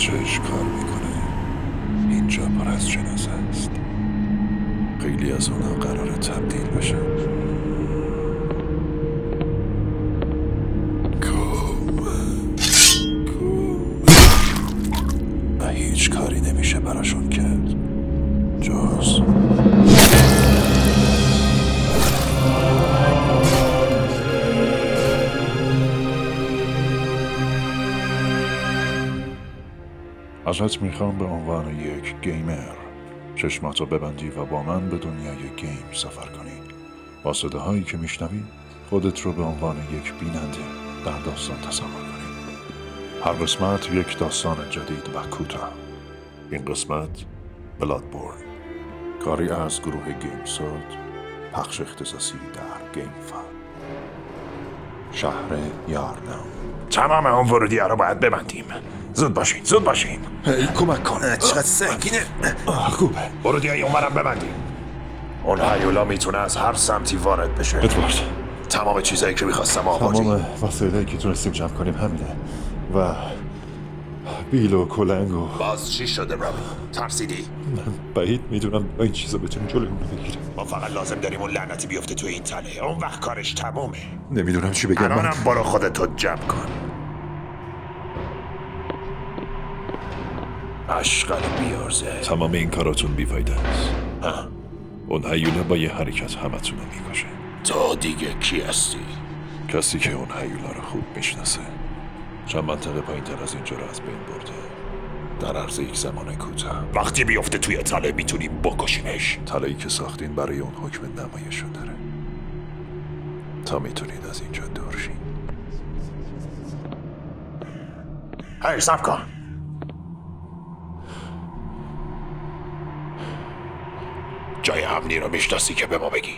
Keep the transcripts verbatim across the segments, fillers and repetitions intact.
چش کار میکنه. اینجا پر از جنازه است. خیلی از اونا قراره تبدیل بشن. و هیچ کاری نمیشه براشون کرد جز ازت میخوام به عنوان یک گیمر چشماتو ببندی و با من به دنیای گیم سفر کنی. با صداهایی که میشنوی خودت رو به عنوان یک بیننده در داستان تصور کنی. هر قسمت یک داستان جدید و کوتاه. این قسمت بلادبورن، کاری از گروه گیم سود، پخش اختصاصی در گیم فن. شهر یارنام. تمام اون ورودی‌ها رو باید ببندیم. زود باشین زود باشین. هی کمک کن. چقدر سنگینه. خوبه. ورودی‌های اونورم ببندیم. اون هیولا میتونه از هر سمتی وارد بشه. ادوارد، تمام چیزایی که میخواستم آقا جی. تمام وسایلی که تونستیم جمع کنیم همینه و بیل و کلنگ و باز چی شده رابی؟ ترسیدی؟ من بعید میدونم با این چیزا بتونیم جلوی اون رو بگیریم. ما فقط لازم داریم اون لعنتی بیفته توی این تله. اون وقت کارش تمومه. نمیدونم چی بگم. الانم برو خودتو جمع کن. اشغال بیارزه. تمام این کاراتون بیفایده است. ها. اون هیولا با یه حرکت همتون رو میکشه. تو دیگه کی هستی؟ کسی که اون هیولا رو خوب میشناسه. چند منطقه پایین تر از اینجا رو از بین برده. در عرض یک زمان کوتاه. وقتی بیفته توی تله میتونیم بکشیمش. تله‌ای که ساختین برای اون حکم نمایش رو داره تا میتونید از اینجا دور شین. هی صبر کن. جای امنی رو میشناسی که به ما بگی.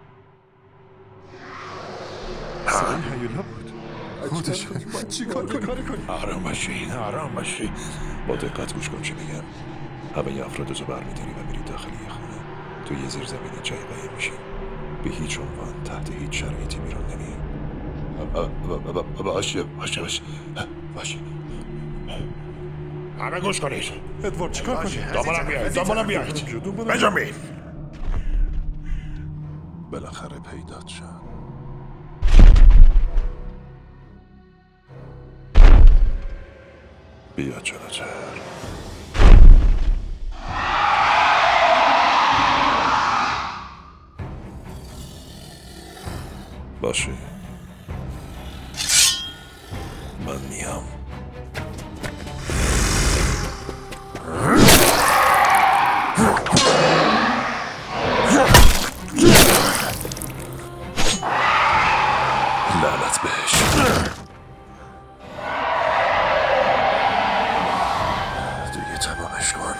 صدای هیولا بود. خودش باید چی کار کنی؟ آرام باشین آرام باشین. با دقت گوش کن چی میگم. همه ی افراد رو برمیداری و میری داخل یه خونه. تو یه زیر زمینی جای قایم میشین. به هیچ عنوان تحت هیچ شرایطی بیرون نمیای. باشه باشه باشه باشه. همه گوش کنید. ادوارد چیکار کنی؟ دامانم بیاید دامانم بیاید. بنجامین بالاخره پیدات شد. بیا جلوتر. باشه من میام. لعنت بهش. دیگه تمامش کن.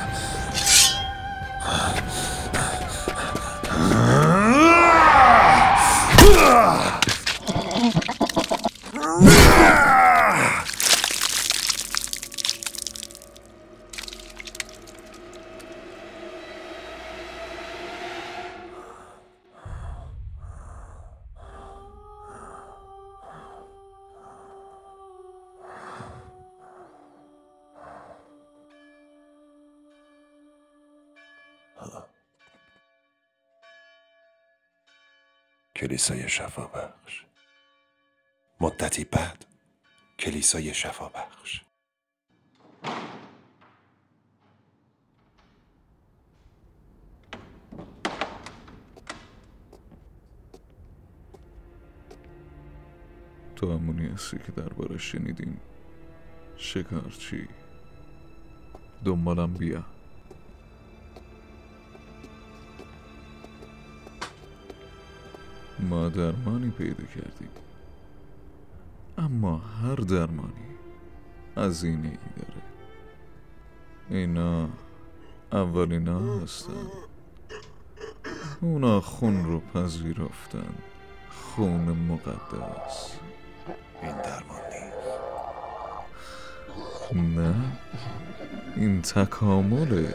کلیسای شفابخش. مدتی بعد کلیسای شفابخش. تو همونی هستی که دربارش شنیدیم. شکارچی دنبالم بیا. ما درمانی پیدا کردیم، اما هر درمانی هزینه ای داره. اینا اولینا هستن. اونا خون رو پذیرفتن. خون مقدس. این درمان نیست. نه، این تکامله.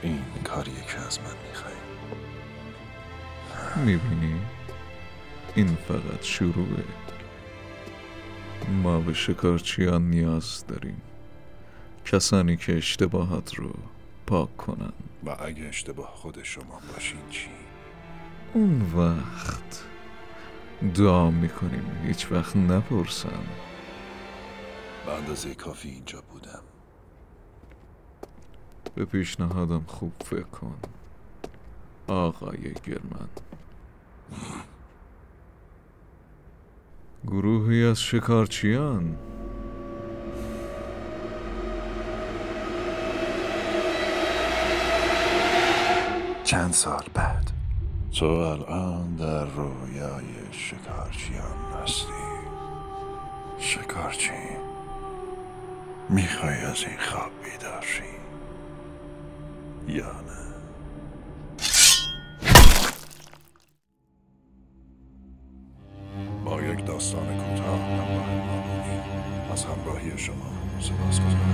این کاریه که از من میخوای. میبینی؟ این فقط شروعه. ما به شکارچیان نیاز داریم، کسانی که اشتباهات رو پاک کنن. و اگه اشتباه خود شما باشین چی؟ اون وقت دعا میکنیم هیچ وقت نپرسن. به اندازه کافی اینجا بودم. به پیشنهادم خوب فکر کن آقای گرمن. گروهی از شکارچیان چند سال بعد تو الان در رویای شکارچیان هستی. شکارچی میخوای از این خواب بیدار شی یا نه؟ با یک داستان کوتاه همراه ما بودیم. از همراهی شما سپاسگزارم.